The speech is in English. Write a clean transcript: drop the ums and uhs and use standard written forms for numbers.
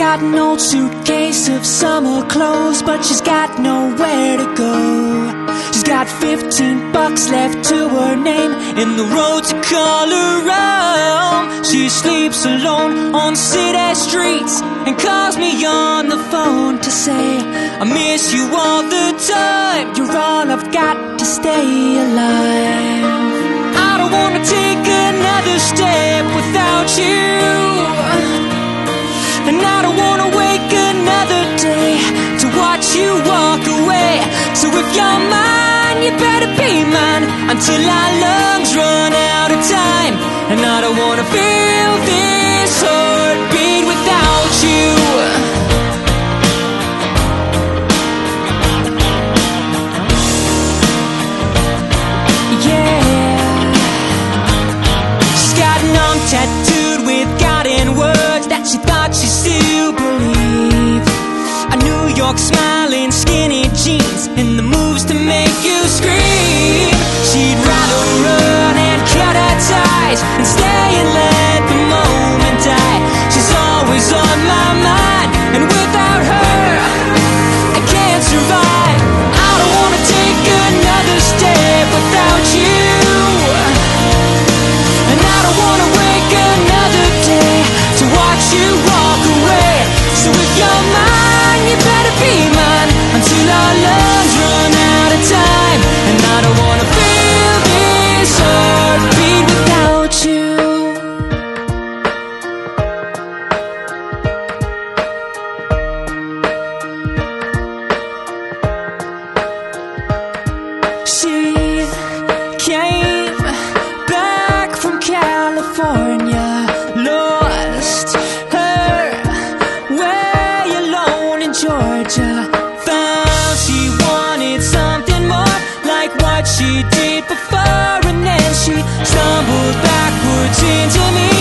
got an old suitcase of summer clothes, but she's got nowhere to go. She's got 15 bucks left to her name in the road to call her home. She sleeps alone on city streets and calls me on the phone to say, I miss you all the time, you're all I've got to stay alive. I don't wanna take another step without you, and I don't wanna wake another day to watch you walk away. So if you're mine, you better be mine until our lungs run out of time. And I don't wanna feel this heartbeat without you. Tattooed with guiding words that she thought she still believed. A New York smiling, skinny jeans, and the moves to make you scream. She'd rather run and cut her ties and stay and let the moment die. She's always on my mind, and without her I can't survive. I don't wanna take another step without you, and I don't wanna wake another day to watch you walk away. So if you're mine, you better be mine until our lungs run out of time. And I don't wanna feel this heartbeat without you. She came back from California, lost her way alone in Georgia. Found she wanted something more like what she did before, and then she stumbled backwards into me.